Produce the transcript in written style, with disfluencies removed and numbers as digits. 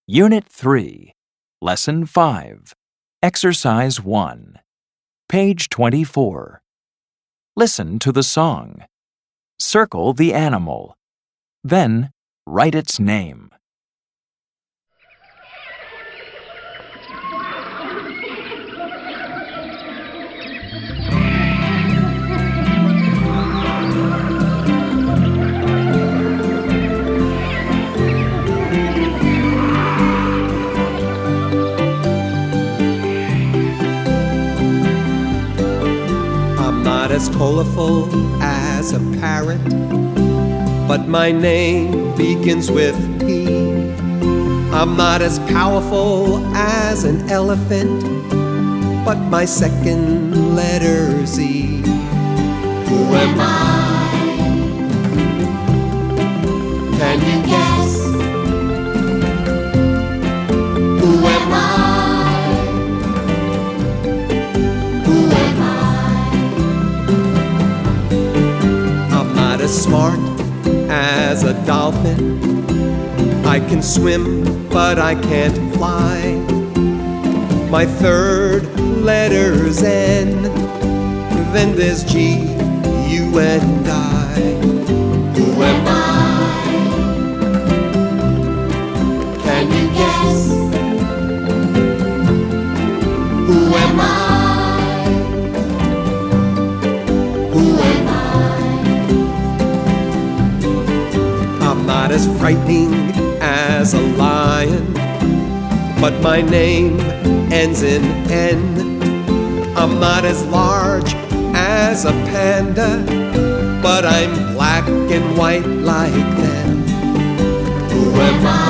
Unit 3, Lesson 5, Exercise 1, page 24. Listen to the song. Circle the animal. Then, write its name. I'm not as colorful as a parrot, but my name begins with P. I'm not as powerful as an elephant, but my second letter's E. Who am I? Can you guess? Who am I? Who am I? I'm not as smart as a dolphin. I can swim, but I can't fly. My third letter's N. Then there's G, U, and I. Who am I? Can you guess? Who am I? Who am I? I'm not as frightening as a lion, but my name ends in N. I'm not as large as a panda, but I'm black and white like them. Who am I?